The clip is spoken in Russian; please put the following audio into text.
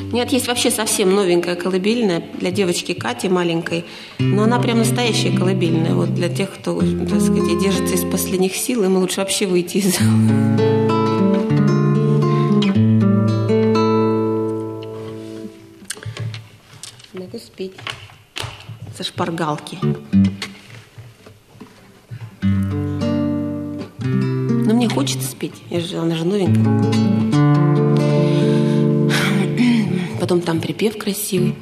Нет, есть вообще совсем новенькая колыбельная для девочки Кати маленькой, но она прям настоящая колыбельная. Вот для тех, кто, так сказать, держится из последних сил, ему лучше вообще выйти из зала. Могу спеть со шпаргалки. Но мне хочется спеть, она же новенькая. Потом там припев красивый.